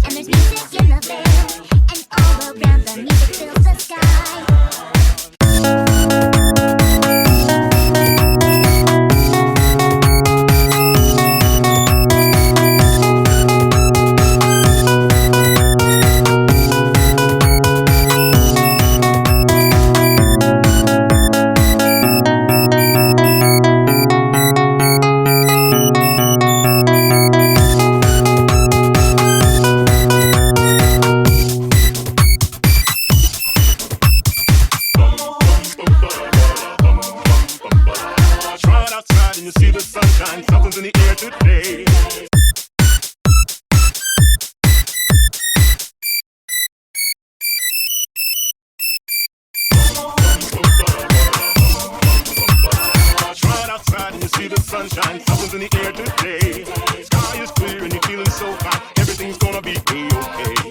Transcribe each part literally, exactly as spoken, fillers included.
and there's music in the veil, and all around the music fills the sky. And you see the sunshine, something's in the air today. Try it outside and you see the sunshine, something's in the air today. Sky is clear and you're feeling so fine, everything's gonna be A-okay.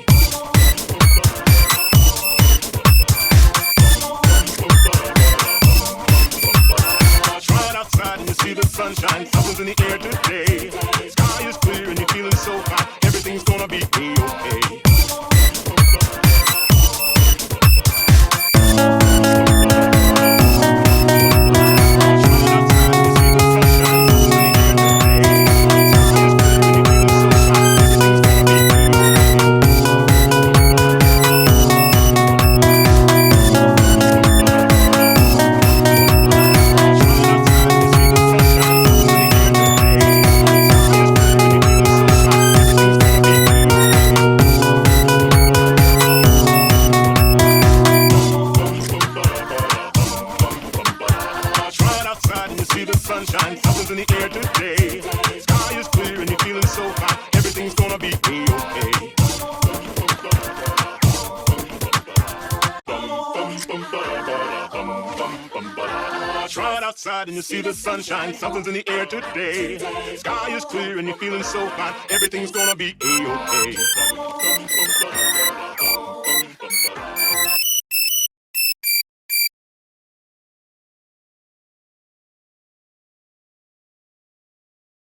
Outside and you see the sunshine, something's in the air today. Sky is clear and you're feeling so fine, everything's gonna be A-okay. Sunshine, something's in the air today. Sky is clear and you're feeling so fine, everything's gonna be A-okay. Try it outside and you see the sunshine, something's in the air today. Sky is clear and you're feeling so fine, everything's gonna be A-okay.